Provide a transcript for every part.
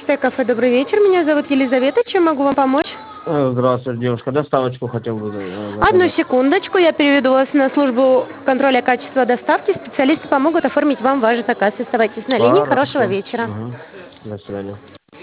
12 кафе, добрый вечер. Меня зовут Елизавета. Чем могу вам помочь? Здравствуйте, девушка. Доставочку хотел бы Одну заказать. секундочку, я переведу вас на службу контроля качества доставки. Специалисты помогут оформить вам ваш заказ. Оставайтесь на линии. Хорошего Хорошо. вечера. Ага. До свидания.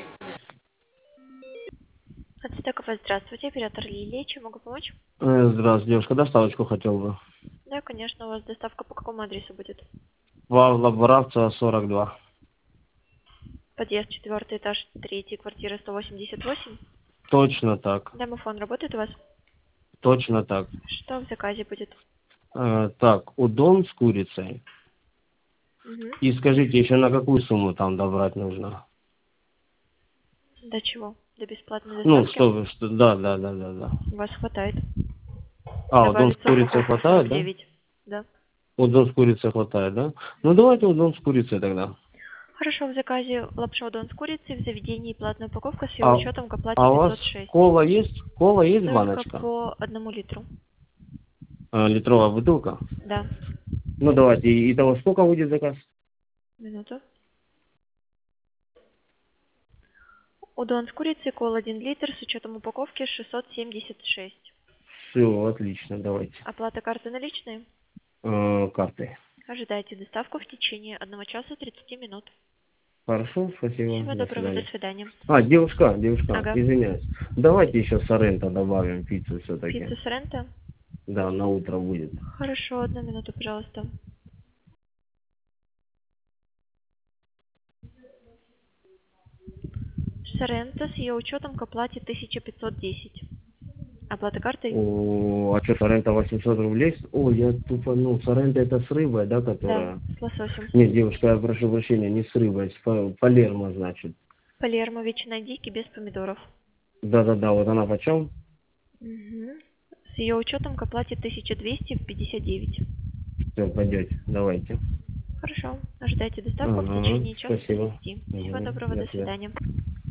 12 кафе, здравствуйте, оператор Лилия, чем могу помочь? Здравствуйте, девушка. Доставочку хотел бы. Да, конечно, у вас доставка по какому адресу будет? Павла Бравцева, 42. Подъезд 4 этаж, 3 квартира 188. Точно так. Домофон работает у вас? Точно так. Что в заказе будет? Так, удон с курицей. Угу. И скажите, еще на какую сумму там добрать нужно? До чего? До бесплатной Ну, доставки? да. У вас хватает. Удон с Добавится курицей упаковка хватает, да? 49. Да. Удон с курицей хватает, да? Ну, давайте удон с курицей тогда. Хорошо, в заказе лапша удон с курицей, в заведении платная упаковка с ее А, учетом к оплате а у вас 506. кола есть? Кола есть Только баночка? по 1 литру. Литровая бутылка? Да. Ну, давайте. Итого сколько будет заказ? Минуту. Удон с курицей, кола 1 литр с учетом упаковки 676. Все, отлично, давайте. Оплата карты наличные? Карты. Ожидайте доставку в течение 1 часа 30 минут. Хорошо, спасибо. Всего До доброго, до свидания. свидания. Девушка, Ага. извиняюсь. Давайте еще соренто добавим, пиццу все-таки. Пицца Соренто? Да, на утро будет. Хорошо, 1 минуту, пожалуйста. Соренто с ее учетом к оплате 1510. Оплата картой? А что, соренто 800 рублей? Я тупанул. Соренто это с рыбой, да, Да, которая? с лососем. Нет, девушка, я прошу прощения, не с рыбой, Палермо, значит. Палермо, ветчина индейки без помидоров. Да, вот она почем? Угу. С ее учетом к оплате 1259. Все, пойдете, давайте. Хорошо. Ожидайте доставку в течение часа Спасибо. 30. Всего доброго, До до свидания. свидания.